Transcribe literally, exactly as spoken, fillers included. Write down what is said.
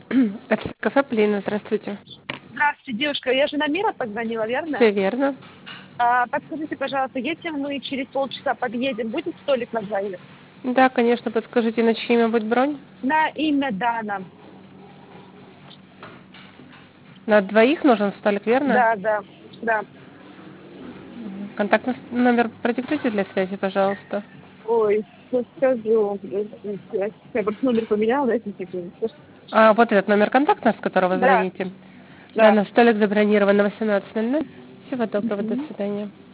Это кафе Полина, здравствуйте. Здравствуйте, девушка. Я же на Мира позвонила, верно? Все верно. А, подскажите, пожалуйста, если мы через полчаса подъедем, будет столик на двоих? Да, конечно, подскажите, на чье имя будет бронь? На имя Дана. На двоих нужен столик, верно? Да, да, да. Контактный с- номер продиктуйте для связи, пожалуйста. Ой, что скажу. Я просто номер поменяла, дайте секунду. А вот этот номер контакта, с которого Да, звоните. Да, да. на столик забронирован на восемнадцать ноль ноль. Всего доброго, до свидания.